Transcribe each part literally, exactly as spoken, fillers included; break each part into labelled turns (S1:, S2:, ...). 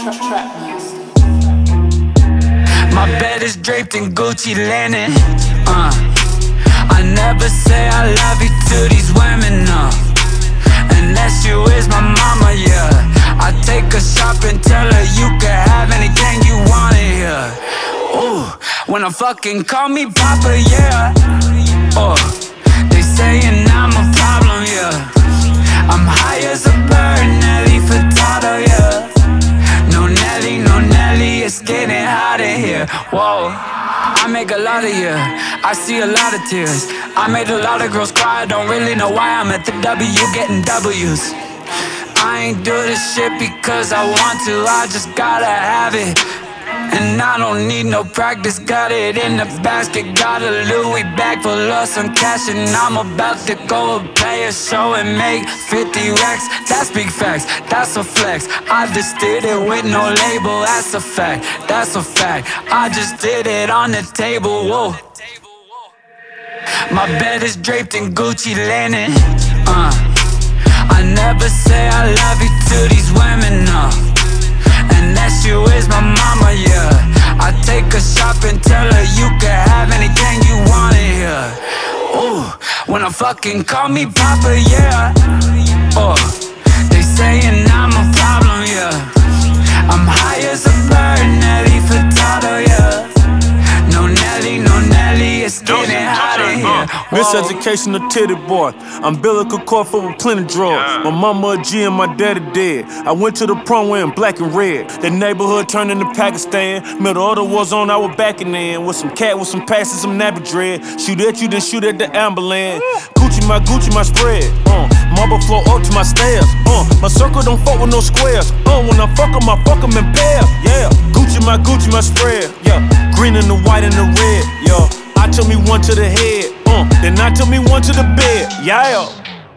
S1: My bed is draped in Gucci linen. uh, I never say I love you to these women, no. Unless you is my mama, yeah. I take her shopping, tell her you can have anything you want in here. Ooh, when I fucking call me Papa, yeah. Oh, they saying I'm a problem, yeah. I'm high as a bird, Nelly Furtado, yeah. No Nelly, no Nelly, it's getting hot in here. Whoa, I make a lot of yeah, I see a lot of tears. I made a lot of girls cry, I don't really know why I'm at the W getting W's. I ain't do this shit because I want to, I just gotta have it. And I don't need no practice, got it in the basket. Got a Louis bag full of some cash, and I'm about to go play a show and make fifty racks. That's big facts, that's a flex. I just did it with no label, that's a fact, that's a fact. I just did it on the table, whoa. My bed is draped in Gucci linen. uh, I never say I love you to these women, no. Unless you is my mama, yeah. I take her shopping, tell her you can have anything you want in here. Ooh, when I fucking call me Papa, yeah. Oh, they saying I'm a problem, yeah. I'm high as a bird, Nelly Furtado, yeah. No Nelly, no Nelly, it's getting hot in here.
S2: Miseducation, a titty boy. Umbilical cord full with plenty drugs. My mama a G and my daddy dead. I went to the prom wearing black and red. The neighborhood turned into Pakistan. Middle of the war zone, I was backing in. With some cat with some passes, some nappy dread. Shoot at you, then shoot at the ambulance. Gucci my Gucci, my spread. Uh, marble floor up to my stairs. Uh, my circle don't fuck with no squares. Uh, when I fuck 'em, I fuck 'em in pairs. Yeah, Gucci my Gucci, my spread. Yeah, green and the white and the red. Yeah, I took me one to the head. Uh, then I took me one to the bed. Yeah.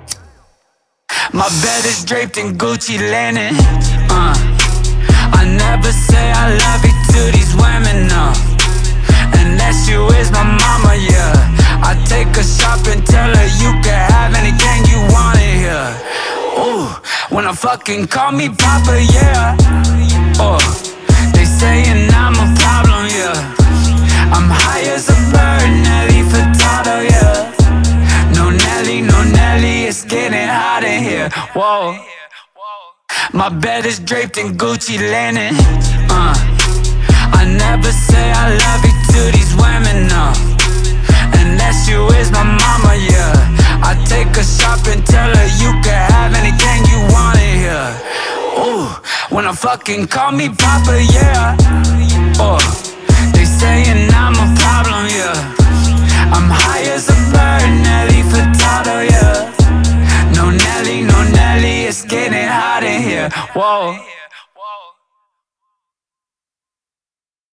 S1: My bed is draped in Gucci linen. uh, I never say I love you to these women, no. Unless you is my mama, yeah. I take her shopping, tell her you can have anything you want in here. Ooh, when I fucking call me Papa, yeah. Oh, they saying I'm a problem, yeah. I'm high as a bird, Nelly Furtado, yeah. No Nelly, no Nelly, it's getting hot in here. Whoa, my bed is draped in Gucci linen. uh, I never say I love you to these women, no. Unless you is my mama, yeah. I take her shopping, tell her you can have anything you want in here. Ooh, when I fucking call me Papa, yeah. Oh, they saying I'm a problem, yeah. I'm high as a bird, Nelly Furtado, yeah.